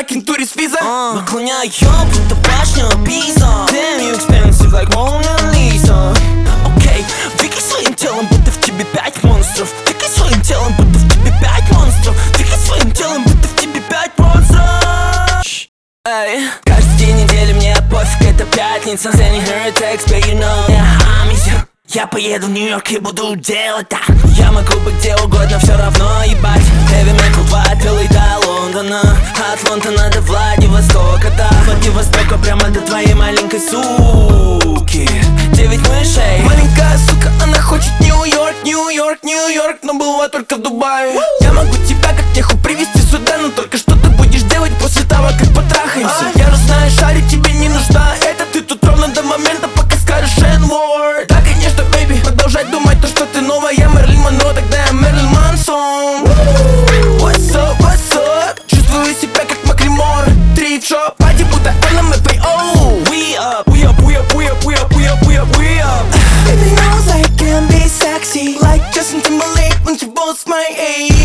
fucking tourist visa. Наклоняем, будто башня Пиза. Damn, you expensive like Mona Lisa. Окей, двигай своим телом, будто в тебе 5 монстров. Двигай своим телом, будто в тебе 5 монстров. Двигай своим телом, будто в тебе 5 монстров. Эй, каждый день недели мне пофиг, это пятница. Sending her a text, but you know I miss you. Я поеду в Нью-Йорк и буду делать так. Я могу быть где угодно, все равно ебать. Heavy metal вапил до Лондона, от Лондона до Владивостока, да. Владивостока прямо до твоей маленькой суки. 9 мышей. Маленькая сука, она хочет Нью-Йорк, Нью-Йорк, Нью-Йорк, но была только в Дубае. Я могу тебя как теху привезти сюда, но только что ты будешь делать после того, как потрахаемся. Я же знаю, шарю, тебе не нужна это. Ты тут ровно до момента, пока скажешь N-word. Да, конечно, baby, продолжай думать то, что ты новая Мерлин Монро, тогда я Мерлин Мансон. What's up, what's up? Чувствую себя как Маклемор. Трip-шоп, пати будто LMFAO. We up, we up, we up, we up, we up, we up, we up, we up. Baby knows I can be sexy like Justin Timberlake when she boasts my age.